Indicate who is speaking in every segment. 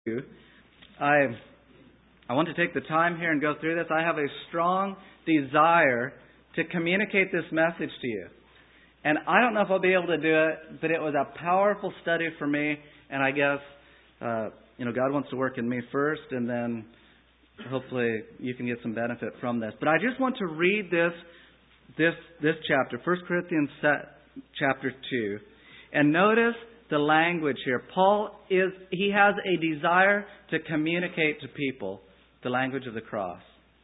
Speaker 1: I want to take the time here and go through this. I have a strong desire to communicate this message to you. And I don't know if I'll be able to do it, but it was a powerful study for me. And I guess, God wants to work in me first, and then hopefully you can get some benefit from this. But I just want to read this chapter, 1 Corinthians chapter 2. And notice the language here. Paul he has a desire to communicate to people the language of the cross.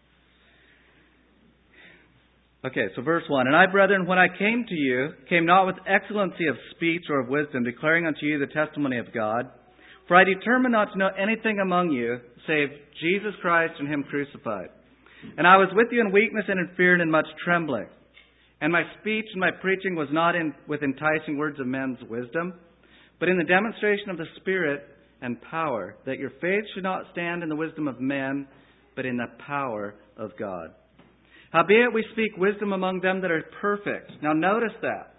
Speaker 1: Okay, so verse 1. And I, brethren, when I came to you, came not with excellency of speech or of wisdom, declaring unto you the testimony of God. For I determined not to know anything among you, save Jesus Christ and Him crucified. And I was with you in weakness and in fear and in much trembling. And my speech and my preaching was not with enticing words of men's wisdom, but in the demonstration of the Spirit and power, that your faith should not stand in the wisdom of men, but in the power of God. Howbeit we speak wisdom among them that are perfect. Now notice that.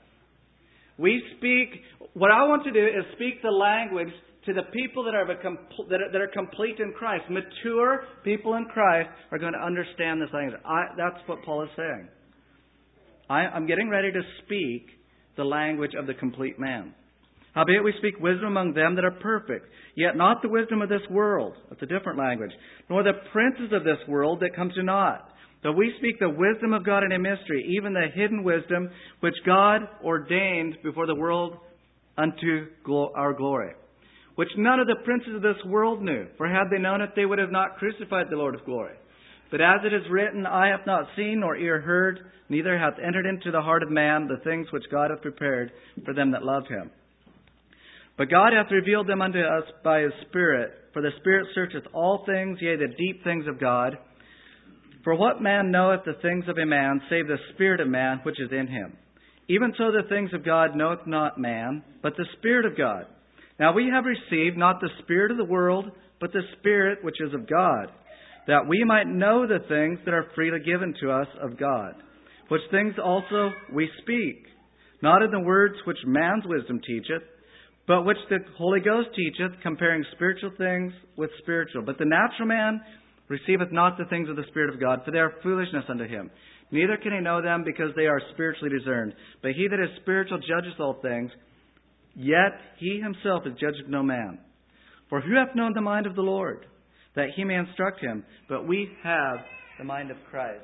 Speaker 1: What I want to do is speak the language to the people that are complete in Christ. Mature people in Christ are going to understand this language. That's what Paul is saying. I'm getting ready to speak the language of the complete man. Howbeit we speak wisdom among them that are perfect, yet not the wisdom of this world. That's a different language. Nor the princes of this world that come to naught. But we speak the wisdom of God in a mystery, even the hidden wisdom which God ordained before the world unto our glory, which none of the princes of this world knew. For had they known it, they would have not crucified the Lord of glory. But as it is written, eye hath not seen, nor ear heard, neither hath entered into the heart of man the things which God hath prepared for them that love Him. But God hath revealed them unto us by His Spirit. For the Spirit searcheth all things, yea, the deep things of God. For what man knoweth the things of a man, save the Spirit of man which is in him? Even so the things of God knoweth not man, but the Spirit of God. Now we have received not the spirit of the world, but the Spirit which is of God, that we might know the things that are freely given to us of God. Which things also we speak, not in the words which man's wisdom teacheth, but which the Holy Ghost teacheth, comparing spiritual things with spiritual. But the natural man receiveth not the things of the Spirit of God, for they are foolishness unto him. Neither can he know them, because they are spiritually discerned. But he that is spiritual judgeth all things, yet he himself is judged of no man. For who hath known the mind of the Lord, that he may instruct him? But we have the mind of Christ.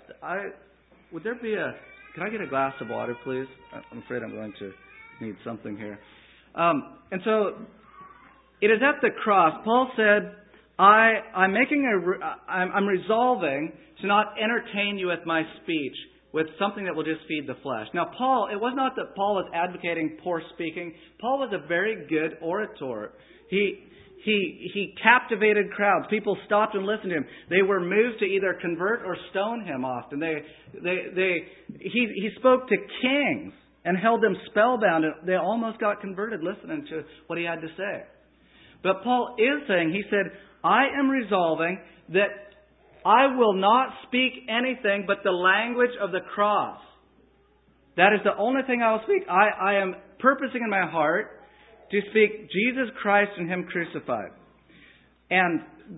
Speaker 1: Can I get a glass of water, please? I'm afraid I'm going to need something here. And so, it is at the cross. Paul said, I'm resolving to not entertain you with my speech with something that will just feed the flesh. Now, it was not that Paul was advocating poor speaking. Paul was a very good orator. He captivated crowds. People stopped and listened to him. They were moved to either convert or stone him often. He spoke to kings and held them spellbound. They almost got converted listening to what he had to say. But Paul is saying, he said, I am resolving that I will not speak anything but the language of the cross. That is the only thing I will speak. I am purposing in my heart to speak Jesus Christ and Him crucified. And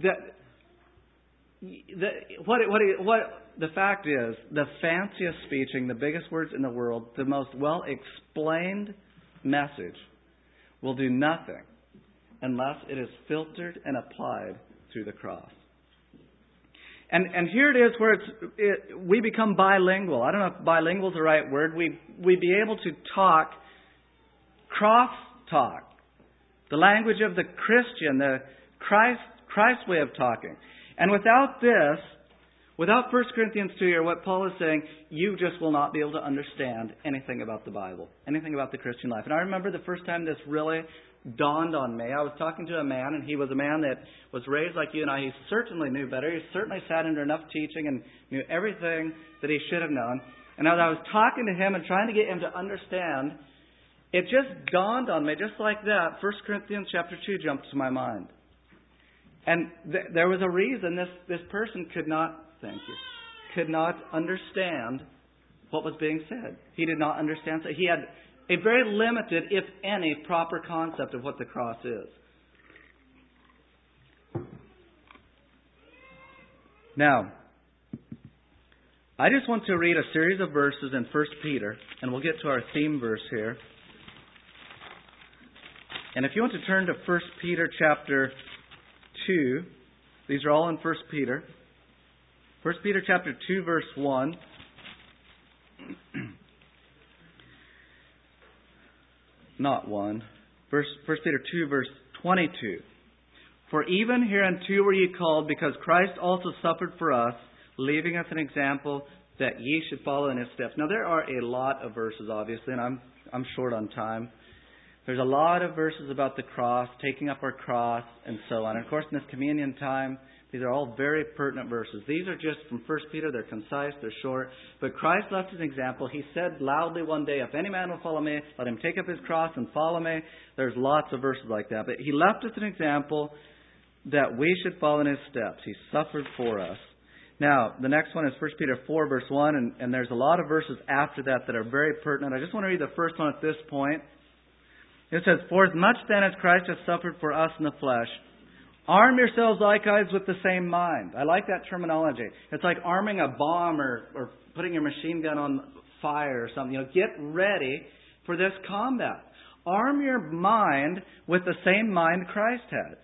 Speaker 1: the fact is, the fanciest speeching, the biggest words in the world, the most well-explained message will do nothing unless it is filtered and applied through the cross. And here it is where we become bilingual. I don't know if bilingual is the right word. We be able to talk, cross talk, the language of the Christian, the Christ way of talking. And without this, without 1 Corinthians 2 here, what Paul is saying, you just will not be able to understand anything about the Bible, anything about the Christian life. And I remember the first time this really dawned on me. I was talking to a man, and he was a man that was raised like you and I. He certainly knew better. He certainly sat under enough teaching and knew everything that he should have known. And as I was talking to him and trying to get him to understand, it just dawned on me, just like that, 1 Corinthians chapter 2 jumped to my mind. And there was a reason this person could not understand what was being said. He did not understand. So he had a very limited, if any, proper concept of what the cross is. Now, I just want to read a series of verses in 1 Peter, and we'll get to our theme verse here. And if you want to turn to 1 Peter chapter 2, these are all in 1 Peter. 1 Peter chapter 2, verse 1. Not 1. 1 Peter 2, verse 22. For even hereunto were ye called, because Christ also suffered for us, leaving us an example that ye should follow in His steps. Now there are a lot of verses, obviously, and I'm short on time. There's a lot of verses about the cross, taking up our cross, and so on. And of course, in this communion time, these are all very pertinent verses. These are just from 1 Peter. They're concise, they're short. But Christ left an example. He said loudly one day, if any man will follow me, let him take up his cross and follow me. There's lots of verses like that. But He left us an example that we should follow in His steps. He suffered for us. Now, the next one is 1 Peter 4, verse 1. And there's a lot of verses after that are very pertinent. I just want to read the first one at this point. It says, For as much then as Christ has suffered for us in the flesh, arm yourselves likewise with the same mind. I like that terminology. It's like arming a bomb or putting your machine gun on fire or something. Get ready for this combat. Arm your mind with the same mind Christ had.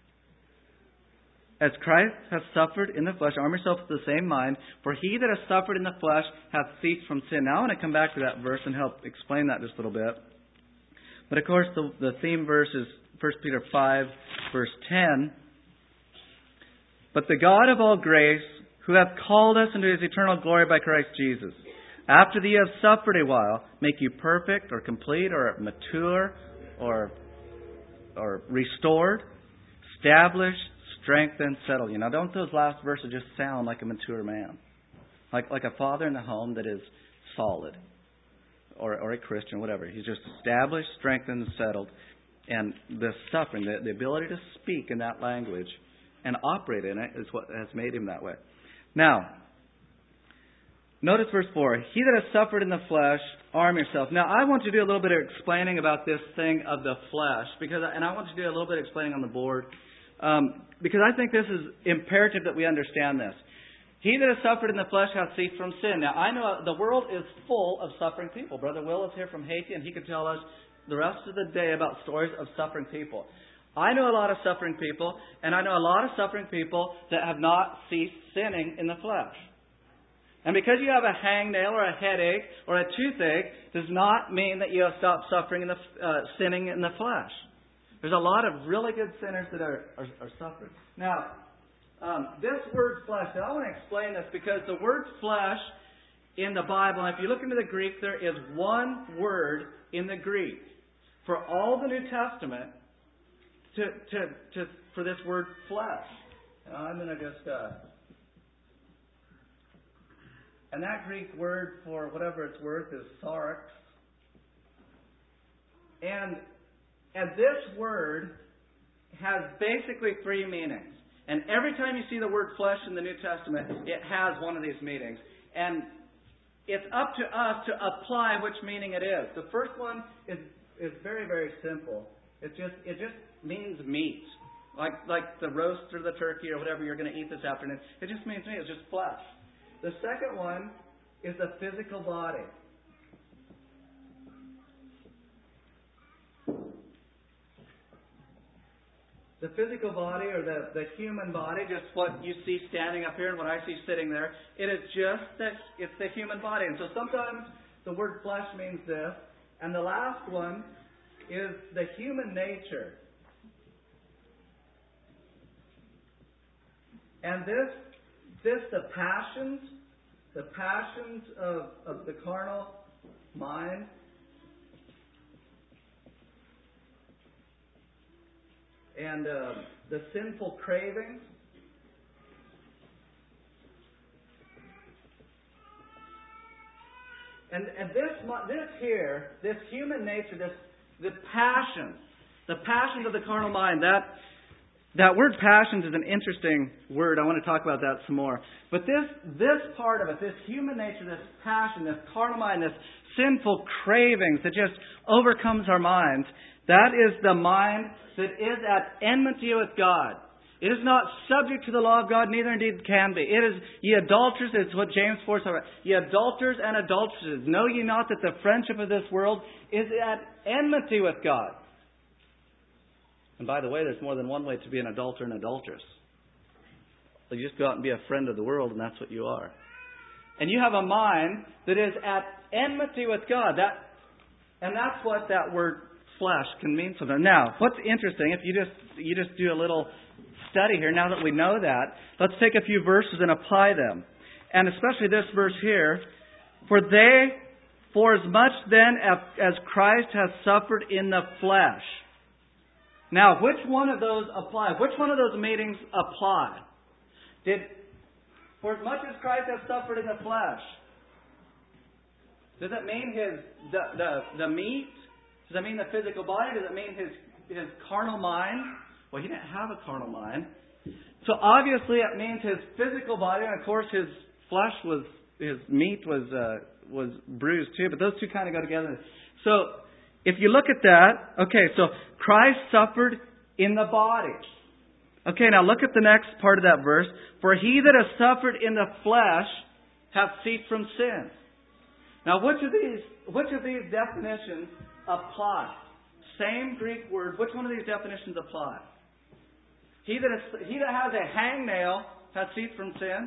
Speaker 1: As Christ hath suffered in the flesh, arm yourself with the same mind. For he that has suffered in the flesh hath ceased from sin. Now I want to come back to that verse and help explain that just a little bit. But of course, the theme verse is 1 Peter 5, verse 10. But the God of all grace, who hath called us into His eternal glory by Christ Jesus, after that ye have suffered a while, make you perfect or complete or mature or restored, established, strengthened, settled. Don't those last verses just sound like a mature man? Like a father in the home that is solid. Or a Christian, whatever. He's just established, strengthened, settled. And the suffering, the ability to speak in that language and operate in it is what has made him that way. Now, notice verse 4. He that has suffered in the flesh, arm yourself. Now, I want to do a little bit of explaining about this thing of the flesh. And I want to do a little bit of explaining on the board. Because I think this is imperative that we understand this. He that has suffered in the flesh hath ceased from sin. Now, I know the world is full of suffering people. Brother Will is here from Haiti, and he could tell us the rest of the day about stories of suffering people. I know a lot of suffering people, and I know a lot of suffering people that have not ceased sinning in the flesh. And because you have a hangnail or a headache or a toothache does not mean that you have stopped suffering sinning in the flesh. There's a lot of really good sinners that are suffering. Now, this word flesh, now I want to explain this because the word flesh in the Bible, and if you look into the Greek, there is one word in the Greek for all the New Testament for this word flesh. Now I'm going to just... and that Greek word for whatever it's worth is sarx. And this word has basically three meanings. And every time you see the word flesh in the New Testament, it has one of these meanings. And it's up to us to apply which meaning it is. The first one is very, very simple. It just means meat. Like the roast or the turkey or whatever you're going to eat this afternoon. It just means meat. It's just flesh. The second one is the physical body. The physical body or the human body, just what you see standing up here and what I see sitting there, it is just that it's the human body. And so sometimes the word flesh means this. And the last one is the human nature. And this the passions of the carnal mind. And the sinful cravings. And this human nature, the passions of the carnal mind, that word passions is an interesting word. I want to talk about that some more. But this part of it, this human nature, this passion, this carnal mind, this sinful cravings that just overcomes our minds, that is the mind that is at enmity with God. It is not subject to the law of God, neither indeed can be. It is, ye adulterers, it's what James 4 says. Ye adulterers and adulteresses, know ye not that the friendship of this world is at enmity with God? And by the way, there's more than one way to be an adulterer and adulteress. So you just go out and be a friend of the world, and that's what you are. And you have a mind that is at enmity with God. And that's what that word flesh can mean sometimes. Now, what's interesting, if you just do a little study here, now that we know that, let's take a few verses and apply them. And especially this verse here. For as much then as Christ has suffered in the flesh. Now, which one of those apply? Which one of those meanings apply? For as much as Christ has suffered in the flesh. Does it mean the meat? Does it mean the physical body? Does it mean his carnal mind? Well, he didn't have a carnal mind. So obviously it means his physical body, and of course his flesh his meat was bruised too. But those two kind of go together. So if you look at that, okay, so Christ suffered in the body. Okay, now look at the next part of that verse. For he that has suffered in the flesh hath ceased from sin. Now, which of these definitions apply? Same Greek word. Which one of these definitions apply? He that has a hangnail hath ceased from sin.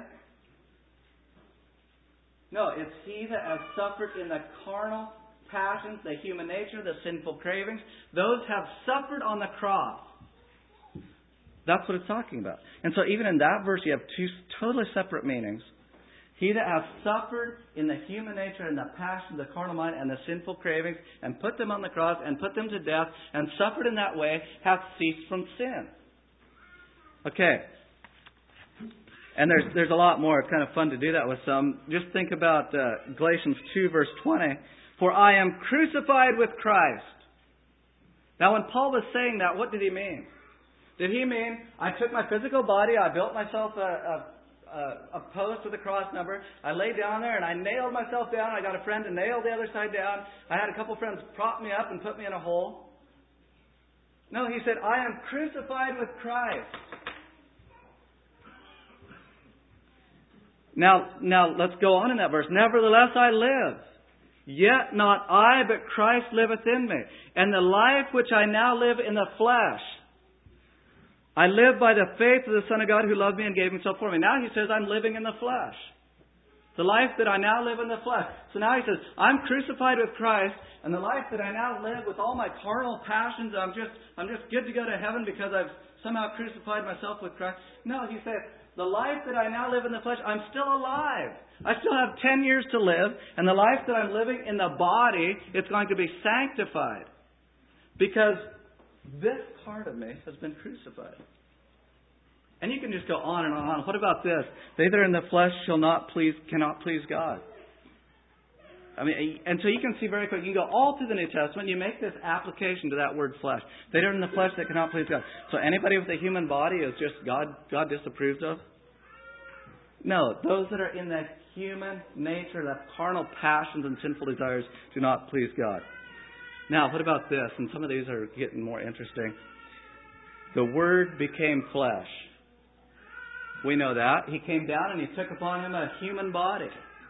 Speaker 1: No, it's he that has suffered in the carnal passions, the human nature, the sinful cravings. Those have suffered on the cross. That's what it's talking about. And so even in that verse, you have two totally separate meanings. He that hath suffered in the human nature and the passion, the carnal mind, and the sinful cravings, and put them on the cross, and put them to death, and suffered in that way, hath ceased from sin. Okay. And there's a lot more. It's kind of fun to do that with some. Just think about Galatians 2, verse 20. For I am crucified with Christ. Now, when Paul was saying that, what did he mean? Did he mean, I took my physical body, I built myself a post with a cross number. I laid down there and I nailed myself down. I got a friend to nail the other side down. I had a couple friends prop me up and put me in a hole. No, he said, I am crucified with Christ. Now let's go on in that verse. Nevertheless I live. Yet not I, but Christ liveth in me. And the life which I now live in the flesh, I live by the faith of the Son of God who loved me and gave himself for me. Now he says, I'm living in the flesh. The life that I now live in the flesh. So now he says, I'm crucified with Christ, and the life that I now live with all my carnal passions, I'm just good to go to heaven because I've somehow crucified myself with Christ. No, he said, the life that I now live in the flesh, I'm still alive. I still have 10 years to live, and the life that I'm living in the body, it's going to be sanctified. Because this part of me has been crucified. And you can just go on and on. What about this? They that are in the flesh cannot please God. I mean, and so you can see very quickly, you can go all through the New Testament, you make this application to that word flesh. They that are in the flesh that cannot please God. So anybody with a human body is just God disapproves of? No, those that are in the human nature, that carnal passions and sinful desires do not please God. Now, what about this? And some of these are getting more interesting. The Word became flesh. We know that. He came down and He took upon Him a human body.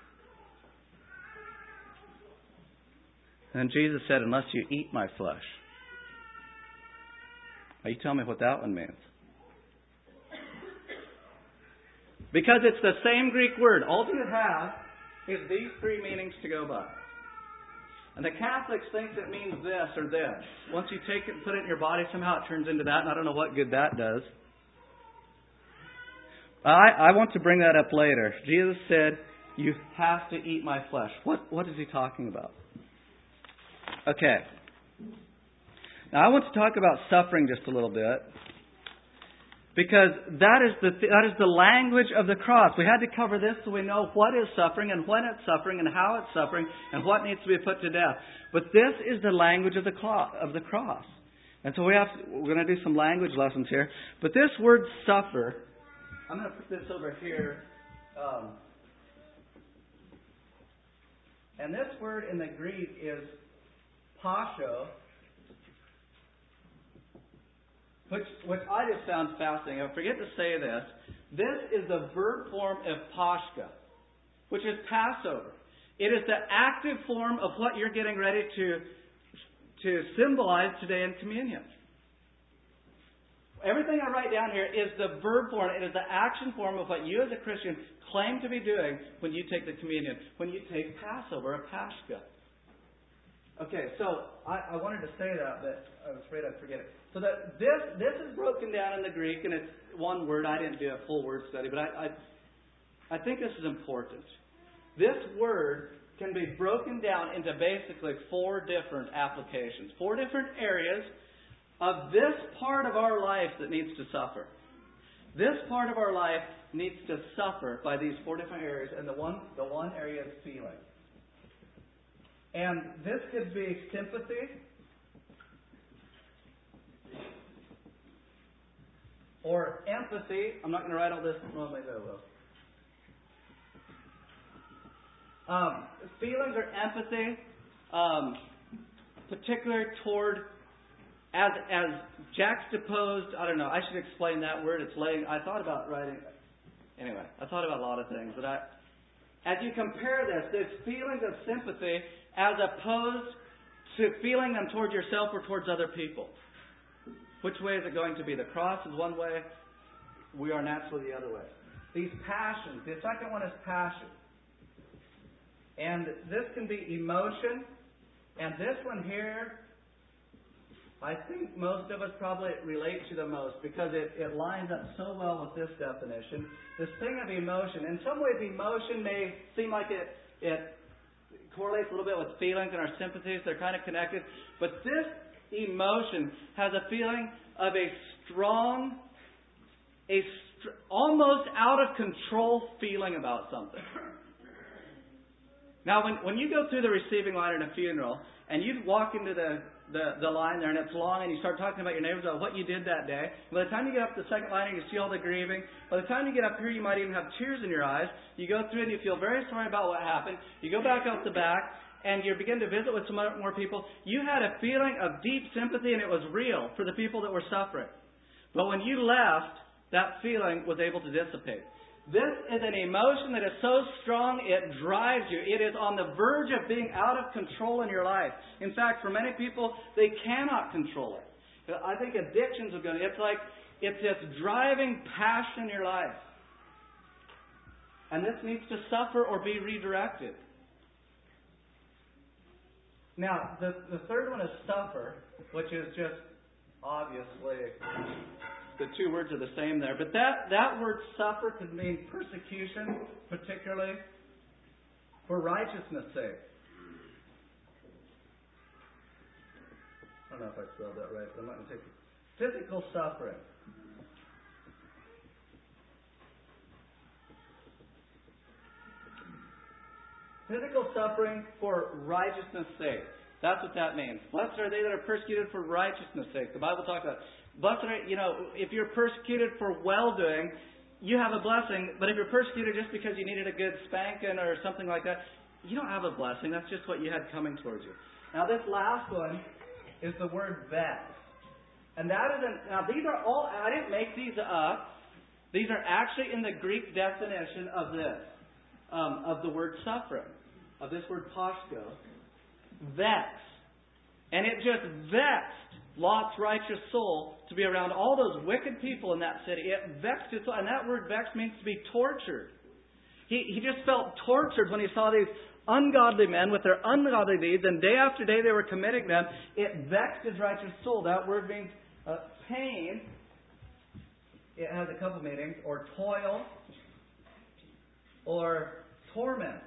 Speaker 1: And Jesus said, unless you eat my flesh. Now you tell me what that one means. Because it's the same Greek word. All you have is these three meanings to go by. And the Catholics think it means this or this. Once you take it and put it in your body, somehow it turns into that, and I don't know what good that does. I want to bring that up later. Jesus said, you have to eat my flesh. What is He talking about? Okay. Now I want to talk about suffering just a little bit. Because that is the language of the cross. We had to cover this so we know what is suffering and when it's suffering and how it's suffering and what needs to be put to death. But this is the language of the cross. And so we're going to do some language lessons here. But this word suffer, I'm going to put this over here. And this word in the Greek is pasho. which I just found fascinating. I forget to say this. This is the verb form of Pascha, which is Passover. It is the active form of what you're getting ready to symbolize today in communion. Everything I write down here is the verb form. It is the action form of what you as a Christian claim to be doing when you take the communion, when you take Passover, a Pascha. Okay, so I wanted to say that, but I was afraid I'd forget it. So that this is broken down in the Greek, and it's one word. I didn't do a full word study, but I think this is important. This word can be broken down into basically 4 different applications, 4 different areas of this part of our life that needs to suffer. This part of our life needs to suffer by these 4 different areas, and the one area is feeling. And this could be sympathy, or empathy. I'm not going to write all this. Well, maybe I will. Feelings or empathy, particularly toward, as juxtaposed, I don't know, I should explain that word. It's laying, I thought about writing, anyway, I thought about a lot of things. But as you compare this feelings of sympathy as opposed to feeling them towards yourself or towards other people. Which way is it going to be? The cross is one way, we are naturally the other way. These passions, the second one is passion. And this can be emotion. And this one here, I think most of us probably relate to the most because it lines up so well with this definition. This thing of emotion. In some ways, emotion may seem like it correlates a little bit with feelings and our sympathies. They're kind of connected. But this emotion has a feeling of a strong, almost out of control feeling about something. Now, when you go through the receiving line at a funeral, and you walk into the line there, and it's long, and you start talking about your neighbors, about what you did that day. By the time you get up the second line, and you see all the grieving. By the time you get up here, you might even have tears in your eyes. You go through, and you feel very sorry about what happened. You go back out the back, and you begin to visit with some more people. You had a feeling of deep sympathy, and it was real for the people that were suffering. But when you left, that feeling was able to dissipate. This is an emotion that is so strong it drives you. It is on the verge of being out of control in your life. In fact, for many people, they cannot control it. I think addictions are going to... It's this driving passion in your life. And this needs to suffer or be redirected. Now, the third one is suffer, which is just obviously... The 2 words are the same there. But that word suffer could mean persecution, particularly for righteousness' sake. I don't know if I spelled that right, but I'm not going to take it. Physical suffering. Physical suffering for righteousness' sake. That's what that means. Blessed are they that are persecuted for righteousness' sake. The Bible talks about blessed are, if you're persecuted for well-doing, you have a blessing. But if you're persecuted just because you needed a good spanking or something like that, you don't have a blessing. That's just what you had coming towards you. Now, this last one is the word vex. And that isn't... Now, these are all... I didn't make these up. These are actually in the Greek definition of this. Of the word suffering. Of this word Pascha. Vex. And it just vexed Lot's righteous soul to be around all those wicked people in that city. It vexed his soul. And that word vex means to be tortured. He just felt tortured when he saw these ungodly men with their ungodly deeds, and day after day they were committing them. It vexed his righteous soul. That word means pain. It has a couple meanings. Or toil. Or torment.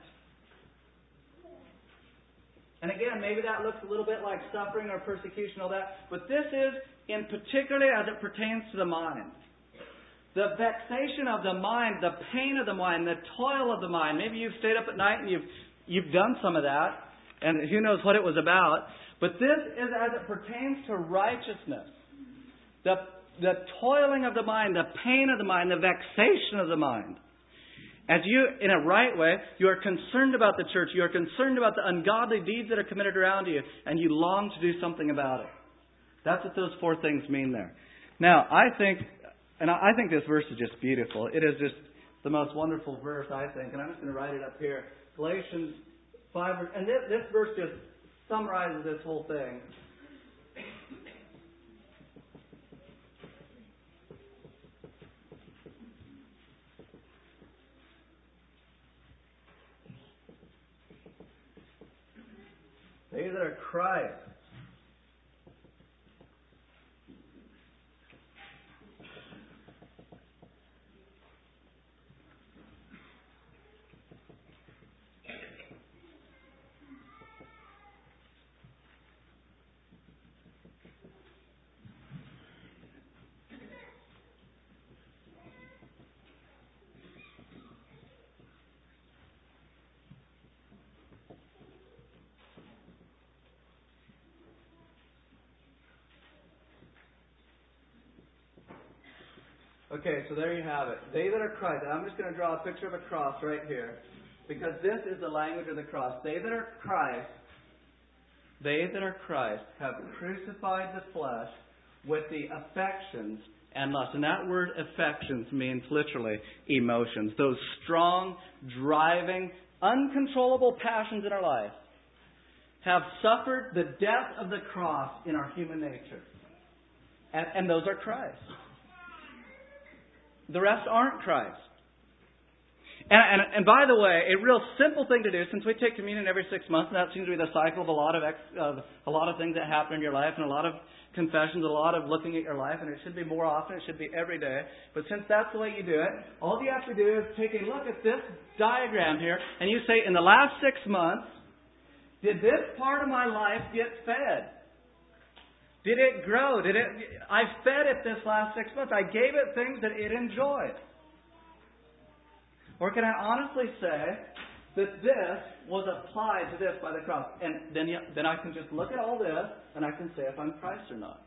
Speaker 1: And again, maybe that looks a little bit like suffering or persecution, all that. But this is, in particularly as it pertains to the mind. The vexation of the mind, the pain of the mind, the toil of the mind. Maybe you've stayed up at night and you've done some of that. And who knows what it was about. But this is as it pertains to righteousness. The toiling of the mind, the pain of the mind, the vexation of the mind. As you, in a right way, you are concerned about the church. You are concerned about the ungodly deeds that are committed around you. And you long to do something about it. That's what those 4 things mean there. Now, I think this verse is just beautiful. It is just the most wonderful verse, I think. And I'm just going to write it up here. Galatians 5. And this verse just summarizes this whole thing. They that are Christ. Okay, so there you have it. They that are Christ. I'm just going to draw a picture of a cross right here, because this is the language of the cross. They that are Christ have crucified the flesh with the affections and lust. And that word affections means literally emotions. Those strong, driving, uncontrollable passions in our life have suffered the death of the cross in our human nature. And those are Christ. The rest aren't Christ. And by the way, a real simple thing to do, since we take communion every 6 months, and that seems to be the cycle of a lot of things that happen in your life, and a lot of confessions, a lot of looking at your life, and it should be more often, it should be every day. But since that's the way you do it, all you have to do is take a look at this diagram here, and you say, in the last 6 months, did this part of my life get fed? Did it grow? I fed it this last 6 months. I gave it things that it enjoyed. Or can I honestly say that this was applied to this by the cross? And then I can just look at all this and I can say if I'm Christ or not.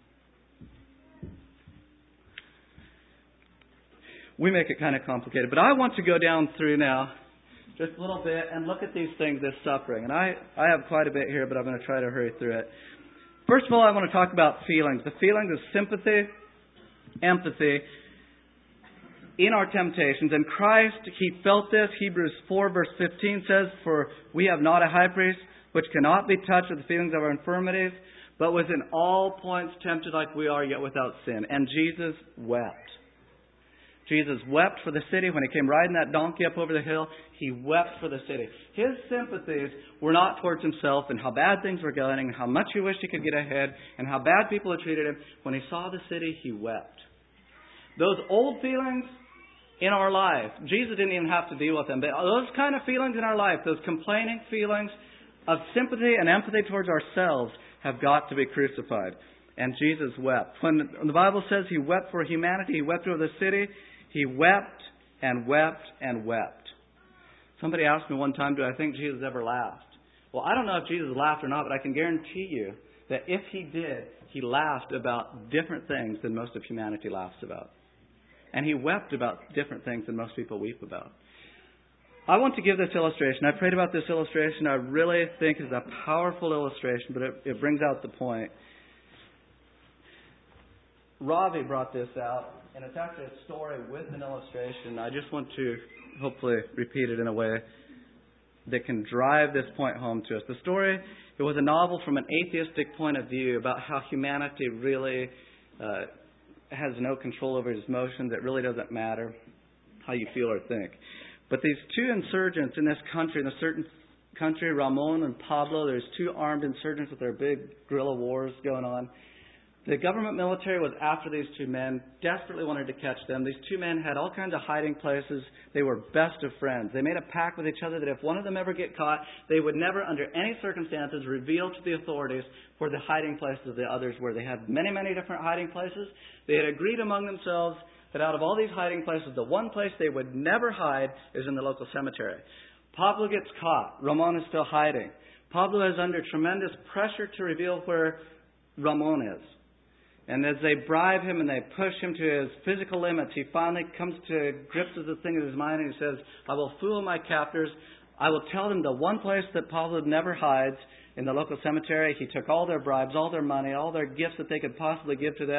Speaker 1: We make it kind of complicated. But I want to go down through now just a little bit and look at these things, this suffering. And I have quite a bit here, but I'm going to try to hurry through it. First of all, I want to talk about feelings. The feelings of sympathy, empathy in our temptations. And Christ, He felt this. Hebrews 4 verse 15 says, "For we have not a high priest which cannot be touched with the feelings of our infirmities, but was in all points tempted like we are, yet without sin." And Jesus wept. Jesus wept for the city. When He came riding that donkey up over the hill, He wept for the city. His sympathies were not towards Himself and how bad things were going and how much He wished He could get ahead and how bad people had treated Him. When He saw the city, He wept. Those old feelings in our life, Jesus didn't even have to deal with them. But those kind of feelings in our life, those complaining feelings of sympathy and empathy towards ourselves, have got to be crucified. And Jesus wept. When the Bible says He wept for humanity, He wept over the city, He wept and wept and wept. Somebody asked me one time, do I think Jesus ever laughed? Well, I don't know if Jesus laughed or not, but I can guarantee you that if He did, He laughed about different things than most of humanity laughs about. And He wept about different things than most people weep about. I want to give this illustration. I prayed about this illustration. I really think it's a powerful illustration, but it brings out the point. Ravi brought this out, and it's actually a story with an illustration. I just want to hopefully repeat it in a way that can drive this point home to us. The story, it was a novel from an atheistic point of view about how humanity really has no control over its emotions. It really doesn't matter how you feel or think. But these two insurgents in this country, in a certain country, Ramon and Pablo, there's two armed insurgents with their big guerrilla wars going on. The government military was after these two men, desperately wanted to catch them. These two men had all kinds of hiding places. They were best of friends. They made a pact with each other that if one of them ever get caught, they would never, under any circumstances, reveal to the authorities where the hiding places of the others were. They had many, many different hiding places. They had agreed among themselves that out of all these hiding places, the one place they would never hide is in the local cemetery. Pablo gets caught. Ramon is still hiding. Pablo is under tremendous pressure to reveal where Ramon is. And as they bribe him and they push him to his physical limits, he finally comes to grips with the thing in his mind and he says, I will fool my captors. I will tell them the one place that Pablo never hides, in the local cemetery. He took all their bribes, all their money, all their gifts that they could possibly give to them.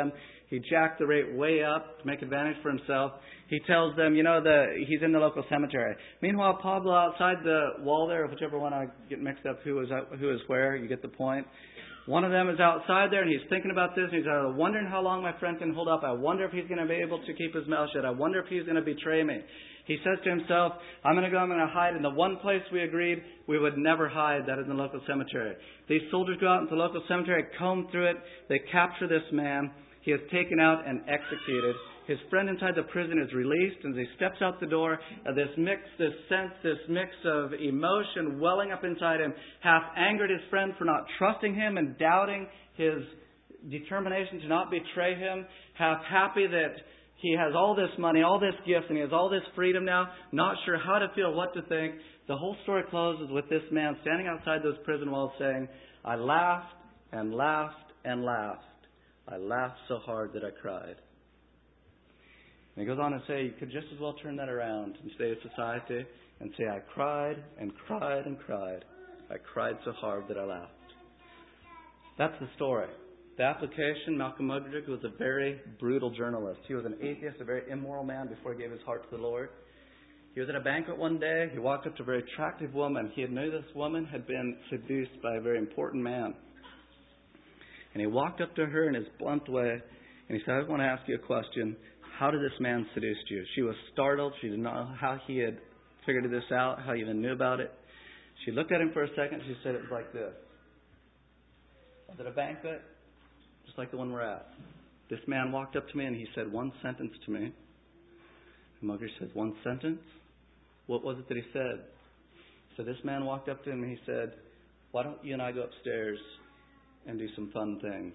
Speaker 1: He jacked the rate way up to make advantage for himself. He tells them, he's in the local cemetery. Meanwhile, Pablo outside the wall there, whichever one I get mixed up who is where, you get the point. One of them is outside there and he's thinking about this and he's wondering how long my friend can hold up. I wonder if he's going to be able to keep his mouth shut. I wonder if he's going to betray me. He says to himself, I'm going to hide in the one place we agreed we would never hide, that is in the local cemetery. These soldiers go out into the local cemetery, comb through it, they capture this man. He is taken out and executed. His friend inside the prison is released, and as he steps out the door, this mix of emotion welling up inside him, half angered his friend for not trusting him and doubting his determination to not betray him, half happy that he has all this money, all this gift, and he has all this freedom now, not sure how to feel, what to think. The whole story closes with this man standing outside those prison walls saying, I laughed and laughed and laughed. I laughed so hard that I cried. And he goes on to say, you could just as well turn that around in today's society and say, I cried and cried and cried. I cried so hard that I laughed. That's the story. The application, Malcolm Muggeridge was a very brutal journalist. He was an atheist, a very immoral man before he gave his heart to the Lord. He was at a banquet one day. He walked up to a very attractive woman. He had known this woman had been seduced by a very important man. And he walked up to her in his blunt way, and he said, I want to ask you a question. How did this man seduce you? She was startled. She did not know how he had figured this out, how he even knew about it. She looked at him for a second. She said it was like this. I was at a banquet, just like the one we're at. This man walked up to me, and he said one sentence to me. And Muggeridge said, one sentence? What was it that he said? So this man walked up to him, and he said, why don't you and I go upstairs and do some fun things?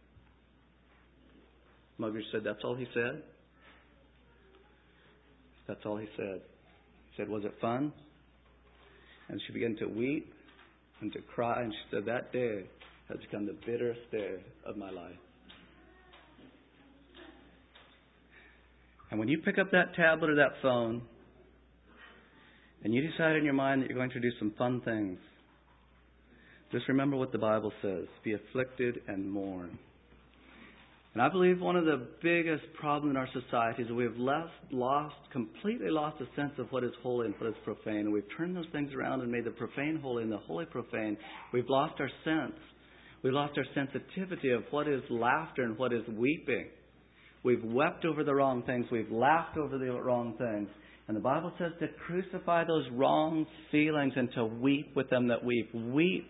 Speaker 1: Muggeridge said, that's all he said? That's all he said. He said, was it fun? And she began to weep and to cry, and she said, that day has become the bitterest day of my life. And when you pick up that tablet or that phone, and you decide in your mind that you're going to do some fun things, just remember what the Bible says. Be afflicted and mourn. And I believe one of the biggest problems in our society is that we have completely lost a sense of what is holy and what is profane. And we've turned those things around and made the profane holy and the holy profane. We've lost our sense. We've lost our sensitivity of what is laughter and what is weeping. We've wept over the wrong things. We've laughed over the wrong things. And the Bible says to crucify those wrong feelings and to weep with them that weep. Weep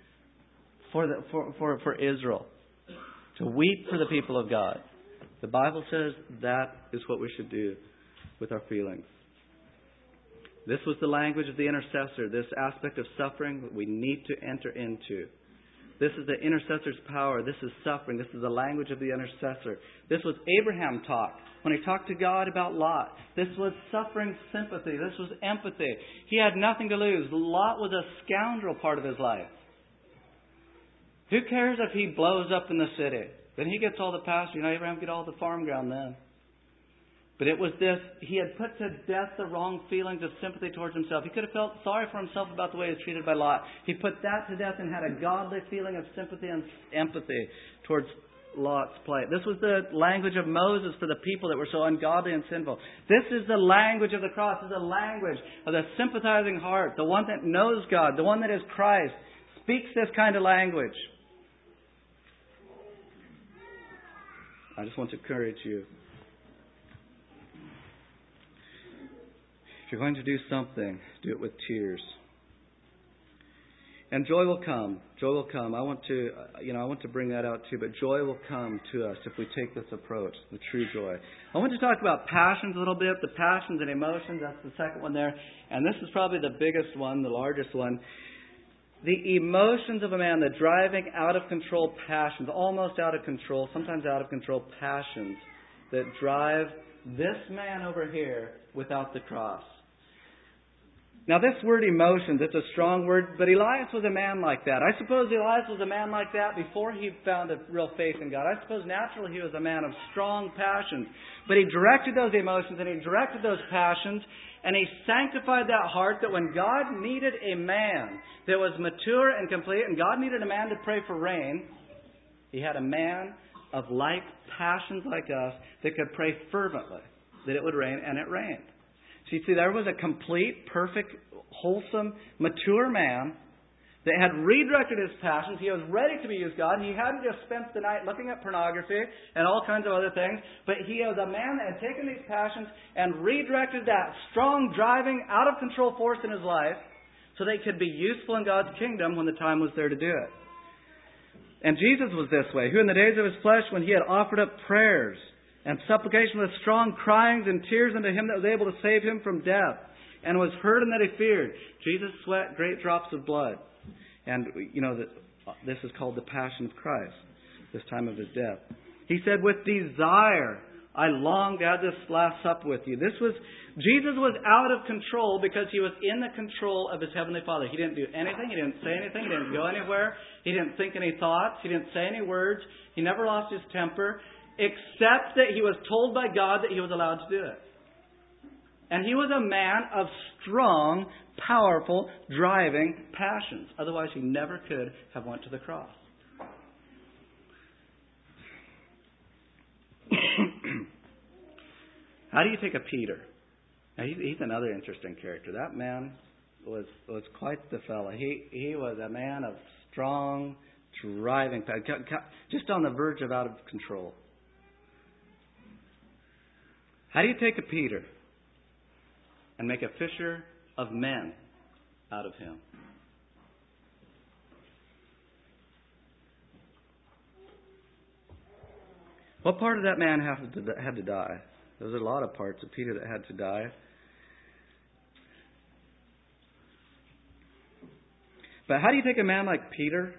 Speaker 1: for Israel. To weep for the people of God. The Bible says that is what we should do with our feelings. This was the language of the intercessor. This aspect of suffering that we need to enter into. This is the intercessor's power. This is suffering. This is the language of the intercessor. This was Abraham talk when he talked to God about Lot. This was suffering sympathy. This was empathy. He had nothing to lose. Lot was a scoundrel part of his life. Who cares if he blows up in the city? Then he gets all the pasture. Abraham get all the farm ground then. But it was this, he had put to death the wrong feelings of sympathy towards himself. He could have felt sorry for himself about the way he was treated by Lot. He put that to death and had a godly feeling of sympathy and empathy towards Lot's plight. This was the language of Moses for the people that were so ungodly and sinful. This is the language of the cross. This is the language of the sympathizing heart. The one that knows God. The one that is Christ. Speaks this kind of language. I just want to encourage you. If you're going to do something, do it with tears. And joy will come. Joy will come. I want to bring that out too. But joy will come to us if we take this approach, the true joy. I want to talk about passions a little bit. The passions and emotions. That's the second one there. And this is probably the biggest one, the largest one. The emotions of a man, the driving out of control passions, almost out of control, sometimes out of control passions that drive this man over here without the cross. Now this word emotions, it's a strong word, but Elias was a man like that. I suppose Elias was a man like that before he found a real faith in God. I suppose naturally he was a man of strong passions. But he directed those emotions and he directed those passions and he sanctified that heart that when God needed a man that was mature and complete and God needed a man to pray for rain, he had a man of like passions like us that could pray fervently that it would rain, and it rained. So you see, there was a complete, perfect, wholesome, mature man that had redirected his passions. He was ready to be used God. He hadn't just spent the night looking at pornography and all kinds of other things, but he was a man that had taken these passions and redirected that strong, driving, out-of-control force in his life so they could be useful in God's kingdom when the time was there to do it. And Jesus was this way, who in the days of his flesh, when he had offered up prayers and supplication with strong cryings and tears unto him that was able to save him from death, and was heard and that he feared, Jesus sweat great drops of blood. And, this is called the Passion of Christ, this time of his death. He said, with desire, I long to have this last supper with you. Jesus was out of control because he was in the control of his Heavenly Father. He didn't do anything. He didn't say anything. He didn't go anywhere. He didn't think any thoughts. He didn't say any words. He never lost his temper, except that he was told by God that he was allowed to do it. And he was a man of strong, powerful, driving passions. Otherwise, he never could have went to the cross. How do you take a Peter? Now, he's another interesting character. That man was quite the fellow. He was a man of strong, driving passion, just on the verge of out of control. How do you take a Peter and make a fisher of men out of him? What part of that man had to die? There was a lot of parts of Peter that had to die. But how do you take a man like Peter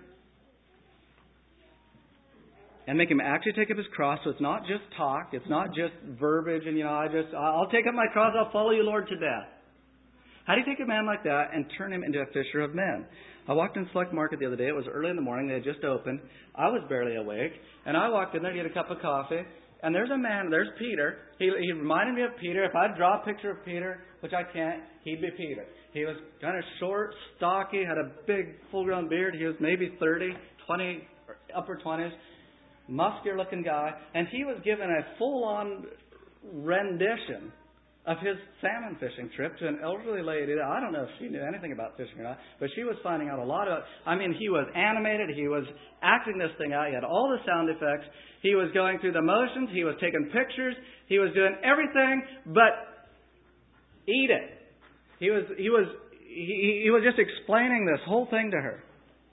Speaker 1: and make him actually take up his cross? So it's not just talk, it's not just verbiage, and I'll take up my cross, I'll follow you, Lord, to death. How do you take a man like that and turn him into a fisher of men? I walked in Select Market the other day. It was early in the morning. They had just opened. I was barely awake. And I walked in there to get a cup of coffee. And there's a man, there's Peter. He reminded me of Peter. If I'd draw a picture of Peter, which I can't, he'd be Peter. He was kind of short, stocky, had a big, full-grown beard. He was maybe 30, 20, or upper 20s. Muscular-looking guy. And he was given a full-on rendition of his salmon fishing trip to an elderly lady. I don't know if she knew anything about fishing or not, but she was finding out a lot about it. He was animated. He was acting this thing out. He had all the sound effects. He was going through the motions. He was taking pictures. He was doing everything but eat it. He was just explaining this whole thing to her.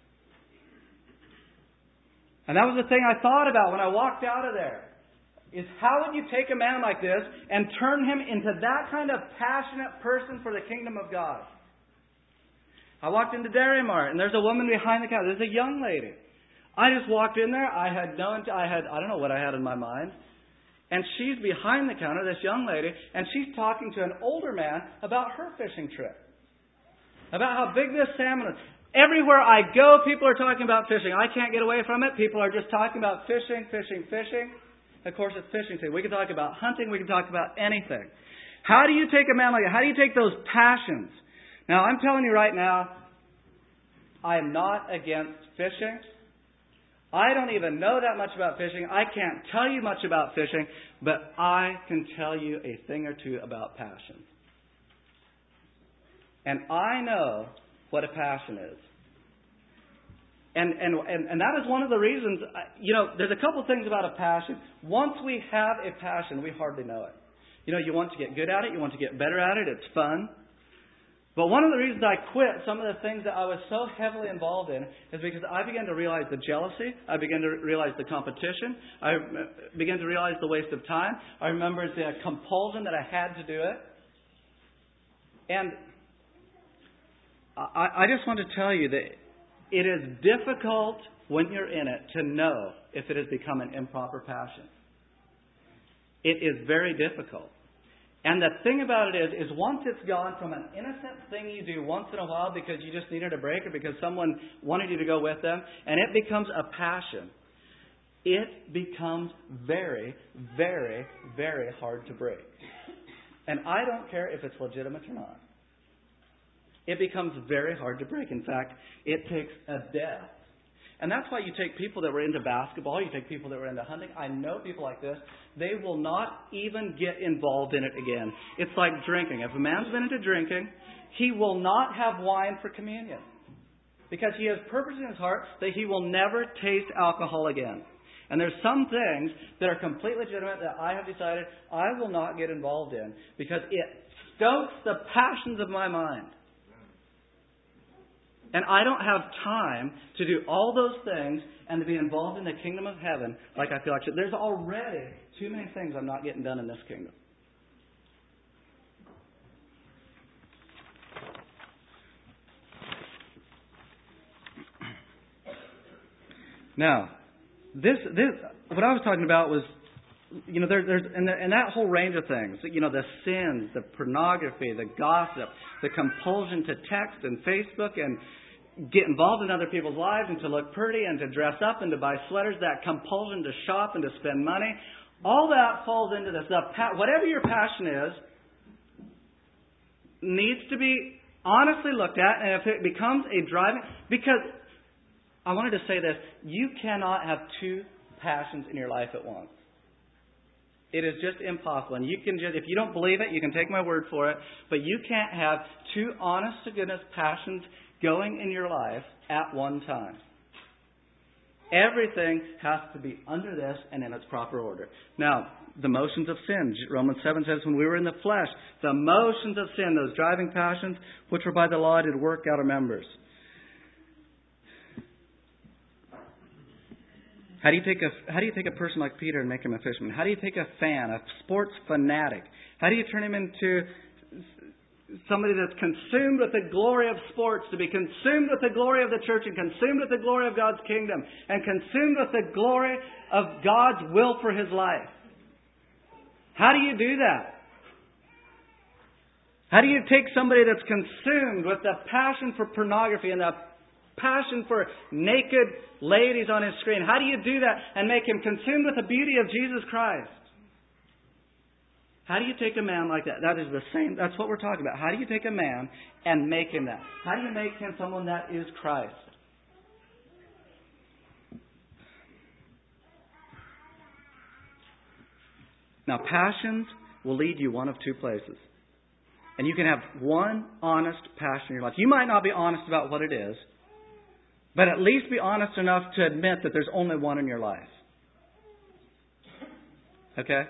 Speaker 1: And that was the thing I thought about when I walked out of there. Is how would you take a man like this and turn him into that kind of passionate person for the kingdom of God? I walked into Dairy Mart, and there's a woman behind the counter. There's a young lady. I just walked in there. I don't know what I had in my mind. And she's behind the counter, this young lady, and she's talking to an older man about her fishing trip. About how big this salmon is. Everywhere I go, people are talking about fishing. I can't get away from it. People are just talking about fishing, fishing, fishing. Of course, it's fishing season. We can talk about hunting. We can talk about anything. How do you take a man like that? How do you take those passions? Now, I'm telling you right now, I am not against fishing. I don't even know that much about fishing. I can't tell you much about fishing, but I can tell you a thing or two about passion. And I know what a passion is. And that is one of the reasons, there's a couple things about a passion. Once we have a passion, we hardly know it. You want to get good at it. You want to get better at it. It's fun. But one of the reasons I quit some of the things that I was so heavily involved in is because I began to realize the jealousy. I began to realize the competition. I began to realize the waste of time. I remember the compulsion that I had to do it. And I just want to tell you that it is difficult when you're in it to know if it has become an improper passion. It is very difficult. And the thing about it is once it's gone from an innocent thing you do once in a while because you just needed a break or because someone wanted you to go with them, and it becomes a passion, it becomes very, very, very hard to break. And I don't care if it's legitimate or not. It becomes very hard to break. In fact, it takes a death. And that's why you take people that were into basketball, you take people that were into hunting. I know people like this. They will not even get involved in it again. It's like drinking. If a man's been into drinking, he will not have wine for communion. Because he has purpose in his heart that he will never taste alcohol again. And there's some things that are completely legitimate that I have decided I will not get involved in because it stokes the passions of my mind. And I don't have time to do all those things and to be involved in the kingdom of heaven like I feel like. There's already too many things I'm not getting done in this kingdom. Now, this what I was talking about was, there's and that whole range of things, the sins, the pornography, the gossip, the compulsion to text and Facebook and get involved in other people's lives and to look pretty and to dress up and to buy sweaters, that compulsion to shop and to spend money, all that falls into this. Whatever your passion is, needs to be honestly looked at, and if it becomes a driving, because I wanted to say this, you cannot have two passions in your life at once. It is just impossible. And you can just, if you don't believe it, you can take my word for it, but you can't have two honest to goodness passions going in your life at one time. Everything has to be under this and in its proper order. Now, the motions of sin. Romans 7 says, when we were in the flesh, the motions of sin, those driving passions, which were by the law, did work out our members. How do you take a person like Peter and make him a fisherman? How do you take a fan, a sports fanatic? How do you turn him into somebody that's consumed with the glory of sports, to be consumed with the glory of the church and consumed with the glory of God's kingdom and consumed with the glory of God's will for his life? How do you do that? How do you take somebody that's consumed with the passion for pornography and the passion for naked ladies on his screen? How do you do that and make him consumed with the beauty of Jesus Christ? How do you take a man like that? That is the same. That's what we're talking about. How do you take a man and make him that? How do you make him someone that is Christ? Now, passions will lead you one of two places. And you can have one honest passion in your life. You might not be honest about what it is, but at least be honest enough to admit that there's only one in your life. Okay?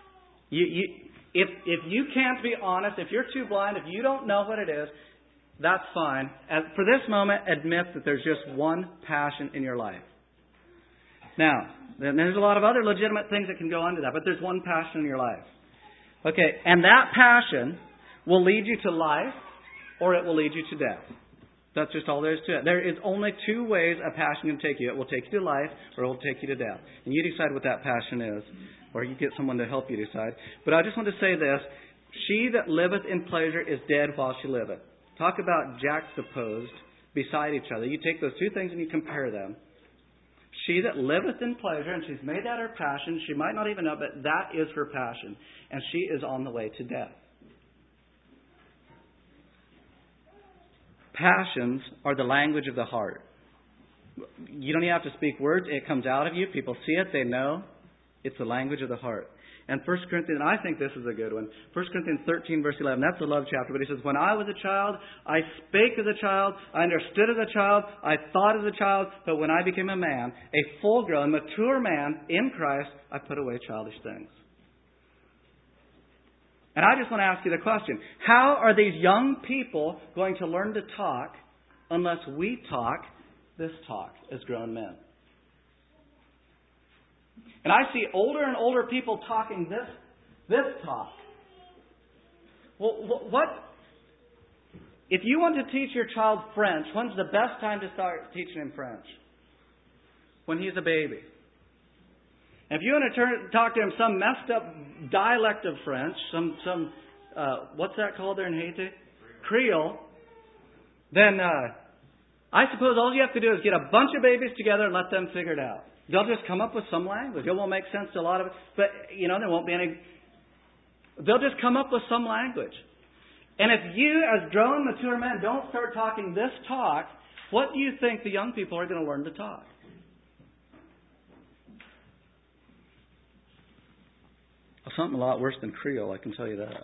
Speaker 1: If you can't be honest, if you're too blind, if you don't know what it is, that's fine. For this moment, admit that there's just one passion in your life. Now, then there's a lot of other legitimate things that can go under that, but there's one passion in your life. Okay, and that passion will lead you to life, or it will lead you to death. That's just all there is to it. There is only two ways a passion can take you. It will take you to life, or it will take you to death. And you decide what that passion is, or you get someone to help you decide. But I just want to say this. She that liveth in pleasure is dead while she liveth. Talk about juxtaposed beside each other. You take those two things and you compare them. She that liveth in pleasure, and she's made that her passion. She might not even know, but that is her passion. And she is on the way to death. Passions are the language of the heart. You don't even have to speak words. It comes out of you. People see it. They know. It's the language of the heart. And 1 Corinthians, and I think this is a good one. 1 Corinthians 13, verse 11. That's the love chapter. But he says, when I was a child, I spake as a child. I understood as a child. I thought as a child. But when I became a man, a full-grown, mature man in Christ, I put away childish things. And I just want to ask you the question. How are these young people going to learn to talk unless we talk this talk as grown men? And I see older and older people talking this talk. Well, what? If you want to teach your child French, when's the best time to start teaching him French? When he's a baby. If you want to talk to him some messed up dialect of French, some what's that called there in Haiti? Creole. Then I suppose all you have to do is get a bunch of babies together and let them figure it out. They'll just come up with some language. It won't make sense to a lot of it, but there won't be any. They'll just come up with some language. And if you, as grown, mature men, don't start talking this talk, what do you think the young people are going to learn to talk? Something a lot worse than Creole, I can tell you that.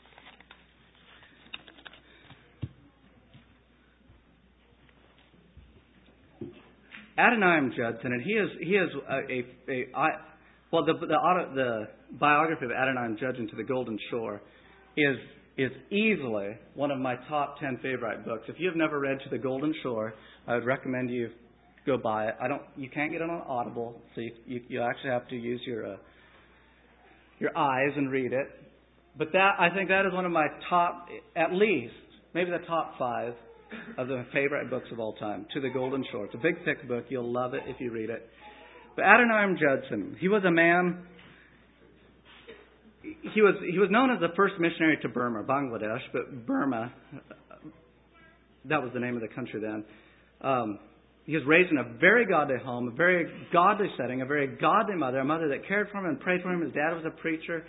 Speaker 1: Adoniram Judson, and he is the biography of Adoniram Judson to the Golden Shore is easily one of my top 10 favorite books. If you have never read To the Golden Shore, I would recommend you go buy it. You can't get it on Audible, so you actually have to use your eyes and read it. But I think that is one of my top, at least, maybe the top 5 of the favorite books of all time, To the Golden Shore. It's a big, thick book. You'll love it if you read it. But Adoniram Judson, he was a man. He was known as the first missionary to Burma, Bangladesh, but Burma, that was the name of the country then. He was raised in a very godly home, a very godly setting, a very godly mother, a mother that cared for him and prayed for him. His dad was a preacher.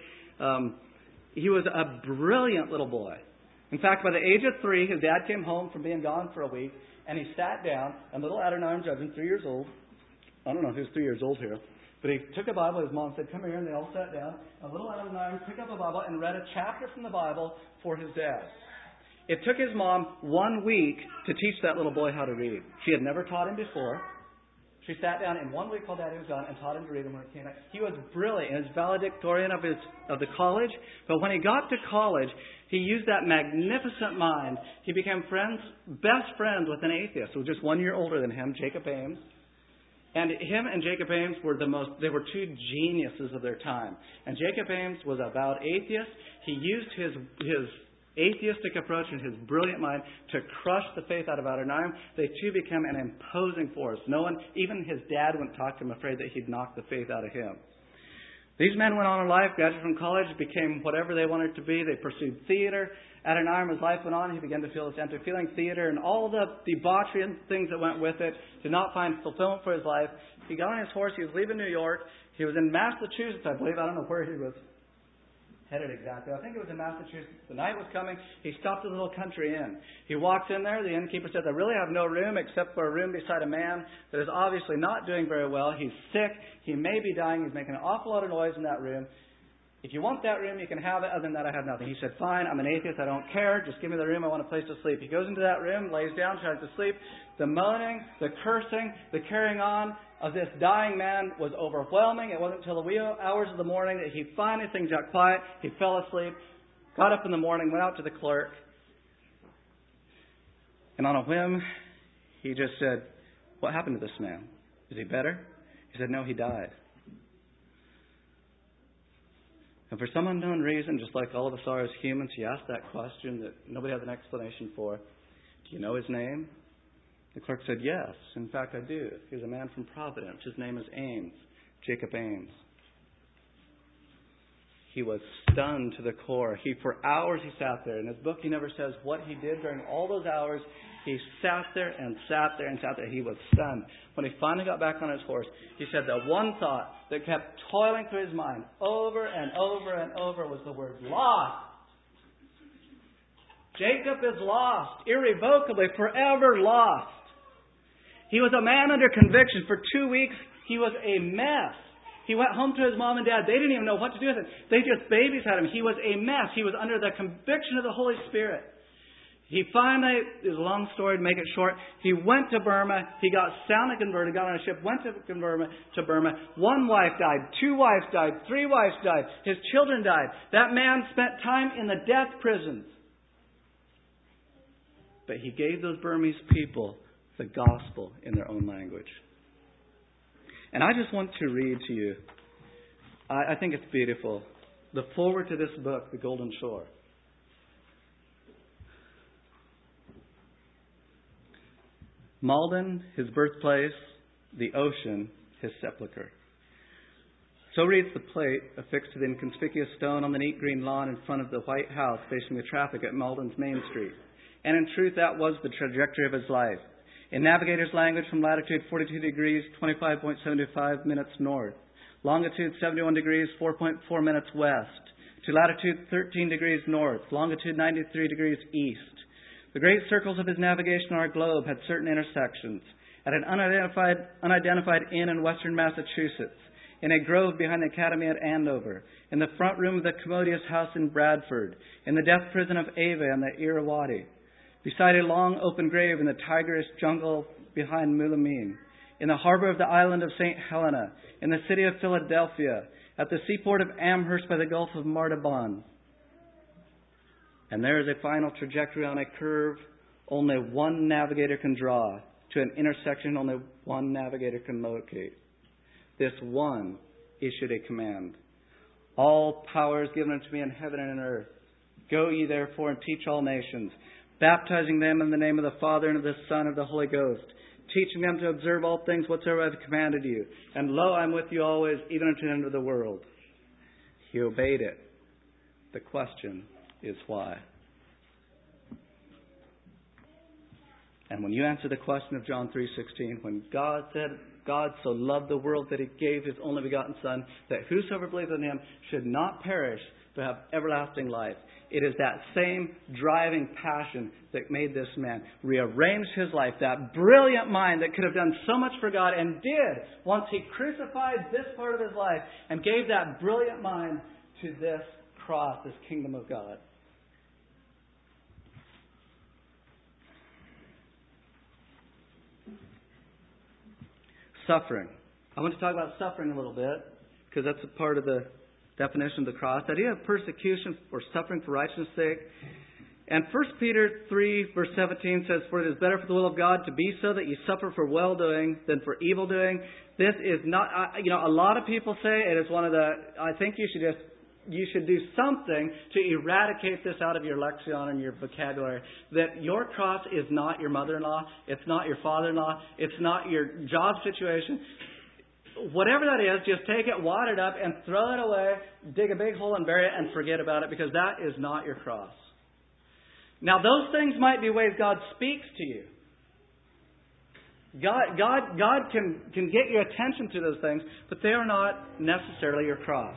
Speaker 1: He was a brilliant little boy. In fact, by the age of 3, his dad came home from being gone for a week, and he sat down, and little Adoniram Judson, 3 years old, I don't know if he was 3 years old here, but he took a Bible. His mom said, "Come here," and they all sat down. And little Adoniram picked up a Bible and read a chapter from the Bible for his dad. It took his mom 1 week to teach that little boy how to read. She had never taught him before. She sat down in 1 week while Daddy was gone and taught him to read. And when it came out, he was brilliant. He was valedictorian of the college. But when he got to college, he used that magnificent mind. He became best friends with an atheist who was just 1 year older than him, Jacob Ames. And him and Jacob Ames were they were 2 geniuses of their time. And Jacob Ames was about atheists. He used his atheistic approach and his brilliant mind to crush the faith out of Adoniram. They too became an imposing force. No one, even his dad, wouldn't talk to him, afraid that he'd knock the faith out of him. These men went on in life, graduated from college, became whatever they wanted to be. They pursued theater. Adoniram, as life went on, he began to feel this empty feeling. Theater and all the debauchery and things that went with it, did not find fulfillment for his life. He got on his horse. He was leaving New York. He was in Massachusetts, I believe. I don't know where he was headed exactly. I think it was in Massachusetts. The night was coming. He stopped at a little country inn. He walks in there. The innkeeper says, "I really have no room except for a room beside a man that is obviously not doing very well. He's sick. He may be dying. He's making an awful lot of noise in that room. If you want that room, you can have it. Other than that, I have nothing." He said, "Fine, I'm an atheist. I don't care. Just give me the room. I want a place to sleep." He goes into that room, lays down, tries to sleep. The moaning, the cursing, the carrying on of this dying man was overwhelming. It wasn't until the wee hours of the morning that he finally, things got quiet. He fell asleep, got up in the morning, went out to the clerk, and on a whim, he just said, "What happened to this man? Is he better?" He said, "No, he died." And for some unknown reason, just like all of us are as humans, he asked that question that nobody has an explanation for. "Do you know his name?" The clerk said, "Yes, in fact I do. He's a man from Providence. His name is Ames, Jacob Ames." He was stunned to the core. For hours he sat there. In his book he never says what he did during all those hours. He sat there and sat there and sat there. He was stunned. When he finally got back on his horse, he said the one thought that kept toiling through his mind over and over and over was the word lost. Jacob is lost, irrevocably, forever lost. He was a man under conviction. For 2 weeks, he was a mess. He went home to his mom and dad. They didn't even know what to do with him. They just babysat him. He was a mess. He was under the conviction of the Holy Spirit. He finally, it's a long story to make it short, he went to Burma. He got soundly converted, got on a ship, went to Burma. 1 wife died, 2 wives died, 3 wives died. His children died. That man spent time in the death prisons. But he gave those Burmese people the gospel in their own language. And I just want to read to you, I think it's beautiful, the foreword to this book, The Golden Shore. Malden, his birthplace, the ocean, his sepulchre. So reads the plate affixed to the inconspicuous stone on the neat green lawn in front of the white house facing the traffic at Malden's Main Street. And in truth, that was the trajectory of his life. In navigator's language, from latitude 42 degrees, 25.75 minutes north, longitude 71 degrees, 4.4 minutes west, to latitude 13 degrees north, longitude 93 degrees east. The great circles of his navigation on our globe had certain intersections. At an unidentified inn in western Massachusetts, in a grove behind the Academy at Andover, in the front room of the Commodious House in Bradford, in the death prison of Ava and the Irrawaddy, beside a long open grave in the tigerish jungle behind Moolameen, in the harbor of the island of St. Helena, in the city of Philadelphia, at the seaport of Amherst by the Gulf of Martaban. And there is a final trajectory on a curve only one navigator can draw, to an intersection only one navigator can locate. This one issued a command. All power is given unto me in heaven and in earth. Go ye therefore and teach all nations, baptizing them in the name of the Father and of the Son and of the Holy Ghost, teaching them to observe all things whatsoever I have commanded you. And lo, I am with you always, even unto the end of the world. He obeyed it. The question is why? And when you answer the question of John 3:16, when God said, God so loved the world that He gave His only begotten Son, that whosoever believes in Him should not perish, but have everlasting life. It is that same driving passion that made this man rearrange his life, that brilliant mind that could have done so much for God and did once he crucified this part of his life and gave that brilliant mind to this cross, this kingdom of God. Suffering. I want to talk about suffering a little bit because that's a part of the definition of the cross. The idea of persecution or suffering for righteousness' sake. And 1 Peter 3 verse 17 says, for it is better for the will of God to be so that you suffer for well-doing than for evil-doing. This is not, a lot of people say it is one of the, I think you should do something to eradicate this out of your lexicon and your vocabulary. That your cross is not your mother-in-law, it's not your father-in-law, it's not your job situation. Whatever that is, just take it, wad it up, and throw it away, dig a big hole and bury it, and forget about it, because that is not your cross. Now, those things might be ways God speaks to you. God can get your attention to those things, but they are not necessarily your cross.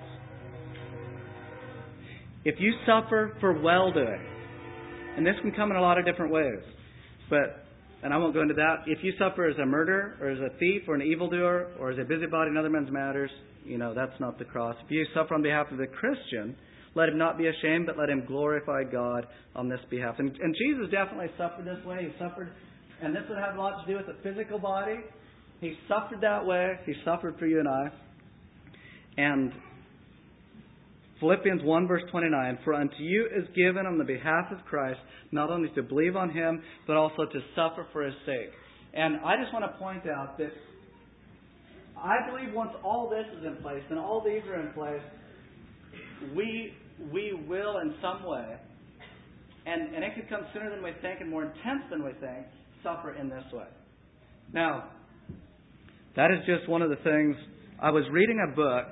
Speaker 1: If you suffer for well-doing, and this can come in a lot of different ways, and I won't go into that. If you suffer as a murderer, or as a thief, or an evildoer, or as a busybody in other men's matters, that's not the cross. If you suffer on behalf of the Christian, let him not be ashamed, but let him glorify God on this behalf. And Jesus definitely suffered this way. He suffered, and this would have a lot to do with the physical body. He suffered that way. He suffered for you and I. And Philippians 1 verse 29, for unto you is given on the behalf of Christ, not only to believe on Him, but also to suffer for His sake. And I just want to point out that I believe once all this is in place, and all these are in place, we will in some way, and it could come sooner than we think and more intense than we think, suffer in this way. Now, that is just one of the things. I was reading a book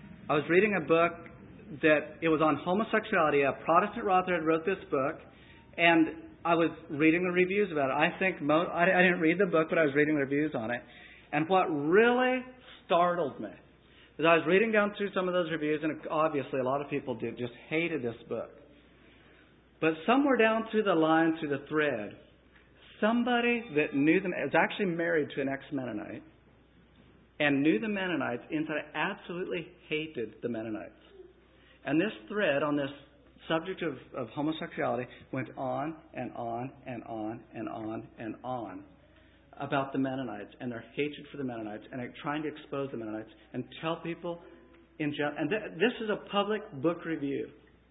Speaker 1: that it was on homosexuality. A Protestant author wrote this book, and I was reading the reviews about it. I didn't read the book, but I was reading the reviews on it. And what really startled me is I was reading down through some of those reviews, and obviously a lot of people just hated this book. But somewhere down through the line, through the thread, somebody that knew them, was actually married to an ex-Mennonite, and knew the Mennonites inside, absolutely hated the Mennonites. And this thread on this subject of homosexuality went on and on and on and on and on about the Mennonites and their hatred for the Mennonites, and trying to expose the Mennonites and tell people in general. And this is a public book review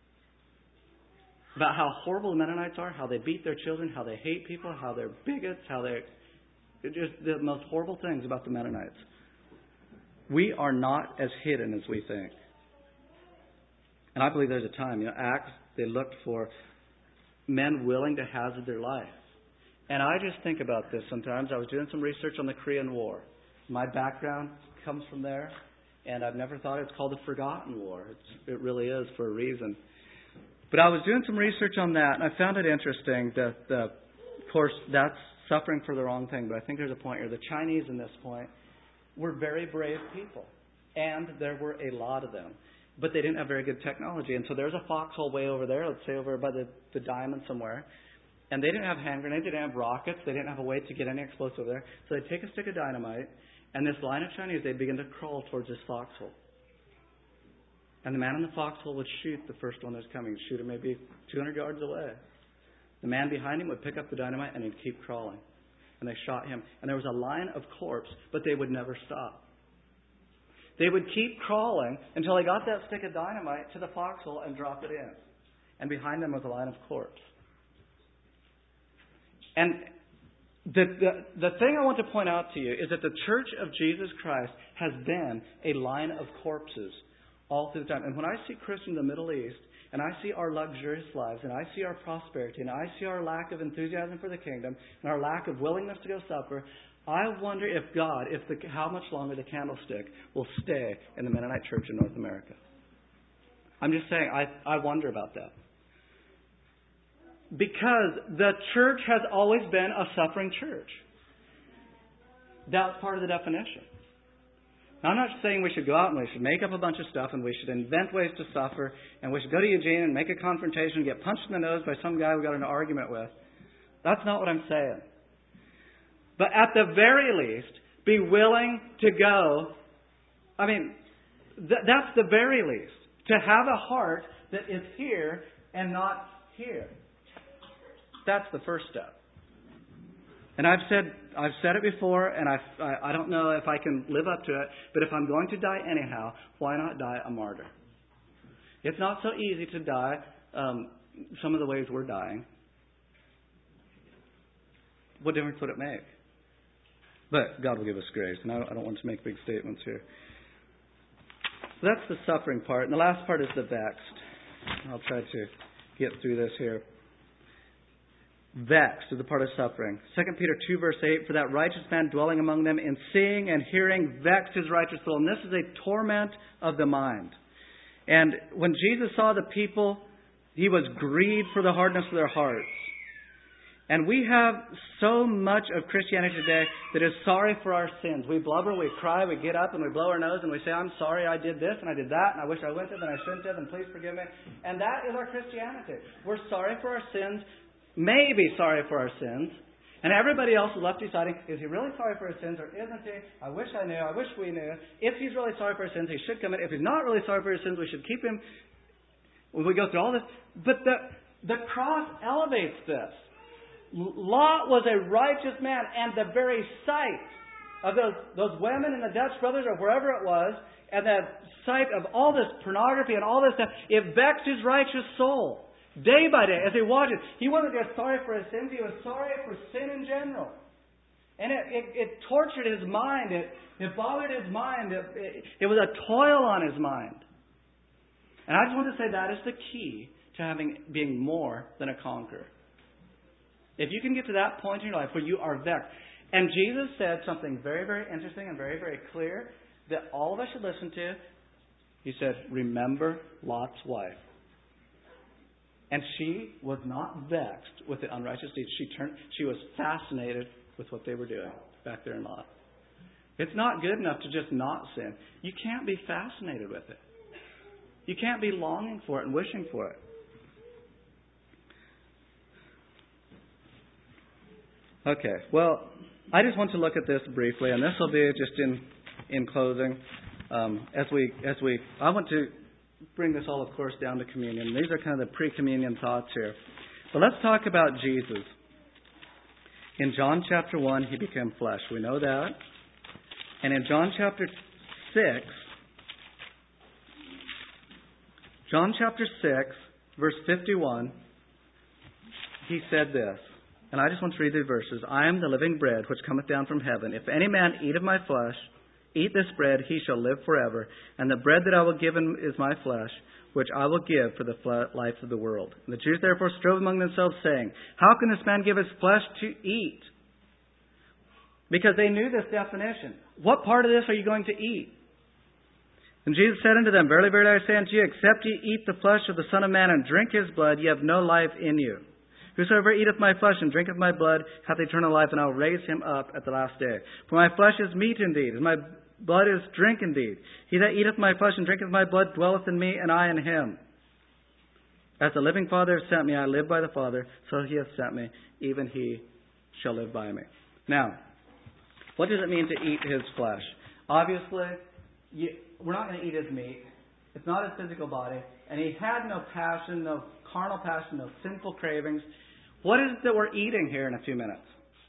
Speaker 1: about how horrible the Mennonites are, how they beat their children, how they hate people, how they're bigots, just the most horrible things about the Mennonites. We are not as hidden as we think. And I believe there's a time, Acts, they looked for men willing to hazard their life. And I just think about this sometimes. I was doing some research on the Korean War. My background comes from there, and I've never thought it's called the Forgotten War. It really is for a reason. But I was doing some research on that, and I found it interesting that, of course, that's suffering for the wrong thing, but I think there's a point here. The Chinese, in this point, were very brave people, and there were a lot of them. But they didn't have very good technology. And so there's a foxhole way over there, let's say over by the diamond somewhere. And they didn't have hand grenades, they didn't have rockets, they didn't have a way to get any explosive over there. So they'd take a stick of dynamite And this line of Chinese, they begin to crawl towards this foxhole. And the man in the foxhole would shoot the first one that's coming, shoot him maybe 200 yards away. The man behind him would pick up the dynamite and he'd keep crawling. And they shot him. And there was a line of corpse, but they would never stop. They would keep crawling until they got that stick of dynamite to the foxhole and dropped it in. And behind them was a line of corpse. And the thing I want to point out to you is that the Church of Jesus Christ has been a line of corpses all through the time. And when I see Christians in the Middle East, and I see our luxurious lives, and I see our prosperity, and I see our lack of enthusiasm for the kingdom, and our lack of willingness to go suffer, I wonder if God, how much longer the candlestick will stay in the Mennonite Church in North America. I'm just saying, I wonder about that. Because the church has always been a suffering church. That's part of the definition. Now, I'm not saying we should go out and we should make up a bunch of stuff and we should invent ways to suffer and we should go to Eugene and make a confrontation and get punched in the nose by some guy we got in an argument with. That's not what I'm saying. But at the very least, be willing to go. I mean, that's the very least. To have a heart that is here and not here. That's the first step. And I've said it before, and I don't know if I can live up to it, but if I'm going to die anyhow, why not die a martyr? It's not so easy to die some of the ways we're dying. What difference would it make? But God will give us grace, and I don't want to make big statements here. So that's the suffering part, and the last part is the vexed. I'll try to get through this here. Vexed is the part of suffering. 2 Peter 2 verse 8, for that righteous man dwelling among them in seeing and hearing vexed his righteous soul. And this is a torment of the mind. And when Jesus saw the people, he was grieved for the hardness of their hearts. And we have so much of Christianity today that is sorry for our sins. We blubber, we cry, we get up and we blow our nose and we say, I'm sorry I did this and I did that and I wish I went there and I shouldn't have and please forgive me. And that is our Christianity. We're sorry for our sins. May be sorry for our sins. And everybody else is left deciding, is he really sorry for his sins or isn't he? I wish I knew. I wish we knew. If he's really sorry for his sins, he should come in. If he's not really sorry for his sins, we should keep him. When we go through all this. But the cross elevates this. Lot was a righteous man, and the very sight of those women and the Dutch brothers or wherever it was, and the sight of all this pornography and all this stuff, it vexed his righteous soul. Day by day, as he watched it, he wasn't just sorry for his sins, he was sorry for sin in general. And it tortured his mind, it bothered his mind, it was a toil on his mind. And I just want to say that is the key to being more than a conqueror. If you can get to that point in your life where you are vexed. And Jesus said something very, very interesting and very, very clear that all of us should listen to. He said, remember Lot's wife. And she was not vexed with the unrighteous deeds. She was fascinated with what they were doing back there in Lot. It's not good enough to just not sin. You can't be fascinated with it. You can't be longing for it and wishing for it. Okay, well, I just want to look at this briefly, and this will be just in closing. I want to bring this all, of course, down to communion. These are kind of the pre-communion thoughts here. But let's talk about Jesus. In John chapter 1, he became flesh. We know that. And in John chapter 6, verse 51, he said this. And I just want to read the verses. I am the living bread which cometh down from heaven. If any man eat of my flesh, eat this bread, he shall live forever. And the bread that I will give him is my flesh, which I will give for the life of the world. And the Jews therefore strove among themselves, saying, how can this man give his flesh to eat? Because they knew this definition. What part of this are you going to eat? And Jesus said unto them, verily, verily, I say unto you, except ye eat the flesh of the Son of Man and drink his blood, ye have no life in you. Whosoever eateth my flesh and drinketh my blood hath eternal life, and I will raise him up at the last day. For my flesh is meat indeed, and my blood is drink indeed. He that eateth my flesh and drinketh my blood dwelleth in me, and I in him. As the living Father hath sent me, I live by the Father, so he hath sent me, even he shall live by me. Now, What does it mean to eat His flesh? Obviously, we're not going to eat His meat. It's not His physical body. And He had no passion, no carnal passion, no sinful cravings. What is it that we're eating here in a few minutes?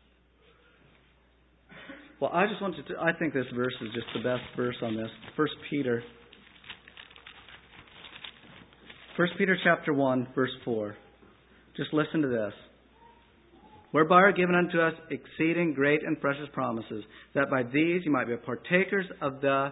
Speaker 1: Well, I think this verse is just the best verse on this. 1 Peter chapter 1, verse 4. Just listen to this. Whereby are given unto us exceeding great and precious promises, that by these you might be partakers of the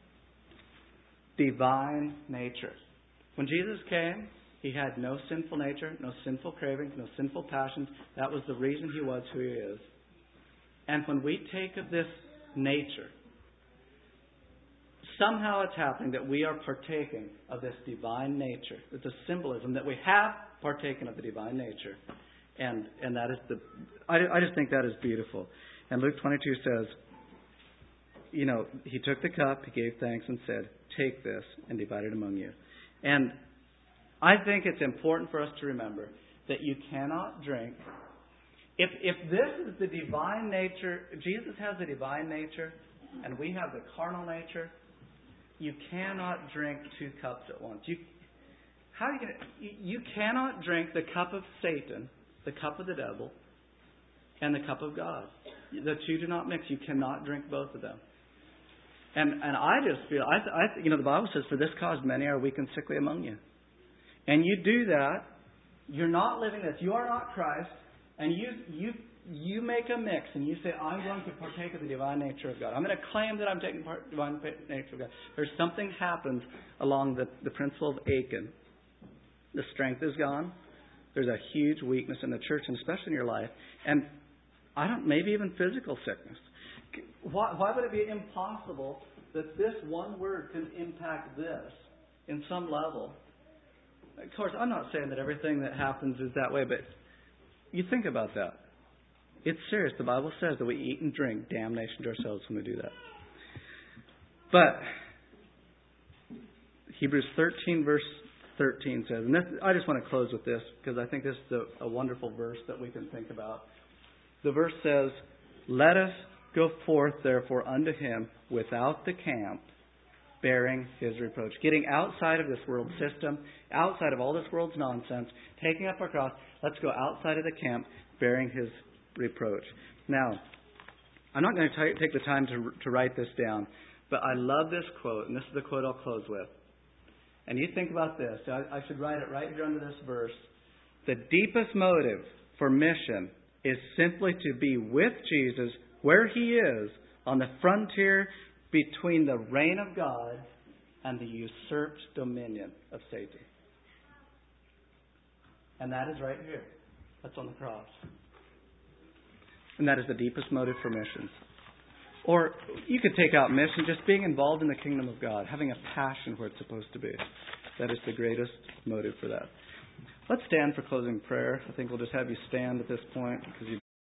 Speaker 1: divine nature. When Jesus came, He had no sinful nature, no sinful cravings, no sinful passions. That was the reason He was who He is. And when we take of this nature, somehow it's happening that we are partaking of this divine nature. It's a symbolism that we have partaken of the divine nature. And that is I just think that is beautiful. And Luke 22 says, He took the cup, He gave thanks and said, take this and divide it among you. And I think it's important for us to remember that you cannot drink. If this is the divine nature, if Jesus has the divine nature and we have the carnal nature, you cannot drink two cups at once. You cannot drink the cup of Satan, the cup of the devil, and the cup of God. The two do not mix. You cannot drink both of them. And I just feel, the Bible says, for this cause many are weak and sickly among you. And you do that, you're not living this. You are not Christ. And you make a mix and you say, I'm going to partake of the divine nature of God. I'm going to claim that I'm taking part of the divine nature of God. There's something happens along the principle of Achan. The strength is gone. There's a huge weakness in the church, and especially in your life. And maybe even physical sickness. Why would it be impossible that this one word can impact this in some level? Of course, I'm not saying that everything that happens is that way, but you think about that. It's serious. The Bible says that we eat and drink damnation to ourselves when we do that. But Hebrews 13, verse 13 says, and I just want to close with this because I think this is a wonderful verse that we can think about. The verse says, let us go forth therefore unto Him without the camp, bearing His reproach. Getting outside of this world system, outside of all this world's nonsense, taking up our cross, let's go outside of the camp, bearing His reproach. Now, I'm not going to take the time to write this down, but I love this quote, and this is the quote I'll close with. And you think about this. I should write it right here under this verse. The deepest motive for mission is simply to be with Jesus where He is on the frontier between the reign of God and the usurped dominion of Satan. And that is right here. That's on the cross. And that is the deepest motive for missions. Or you could take out mission, just being involved in the kingdom of God, having a passion where it's supposed to be. That is the greatest motive for that. Let's stand for closing prayer. I think we'll just have you stand at this point because you